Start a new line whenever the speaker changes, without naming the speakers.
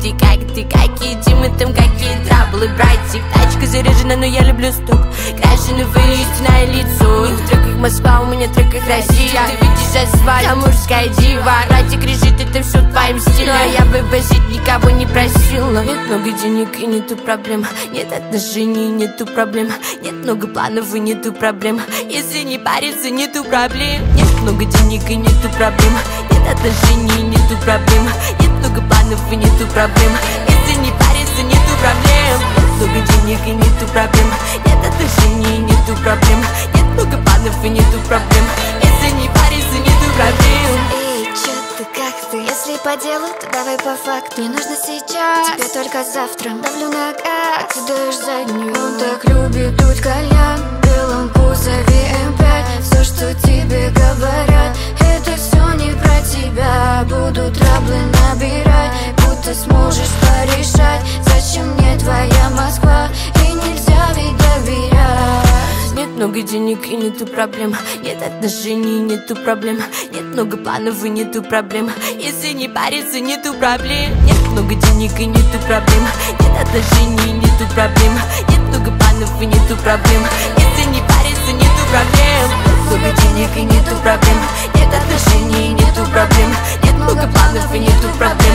какие мы там, какие траблы, братик. Тачка заряжена, но я люблю стук. Крашеновое истинное лицо. В треках Москва, у меня в треках Россия. Ты видишь асфальт, амурская дива. Братик решит, это все твоим стилем. А я вывозить никого не просила. Нет много денег и нету проблем. Нет отношений, нету проблем. Нет много планов и нету проблем. Если не париться, нету проблем. Нет много денег и нету проблем. Нет отношений, нету проблем. Нет много планов и нету проблем. Если не париться, нету проблем. Нет много денег и нету проблем. Нет отношений, нету проблем. Нет много планов и нету проблем. Если не париться, нету проблем.
Эй, чё ты, как ты? Если по делу, то давай по факту. Не нужно сейчас, тебе только завтра. Давлю на газ, ты даешь заднюю. Он так любит дуть кальян в белом кузове М5. Все, что тебе говорят, это все не про тебя. Буду траблы набирать, будто сможешь порешать. Зачем мне твоя Москва, и нельзя ведь доверять.
Нет много денег и нету проблем. Нет отношений, нету проблем. Нет много планов и нету проблем. Если не париться, нету проблем. Нет много денег и нету проблем. Нет отношений, нету проблем. Нет много планов и нету проблем. Если не париться, нету проблем. Нет много денег и нету проблем. Нет отношений, нету проблем. Нет много планов и нету проблем.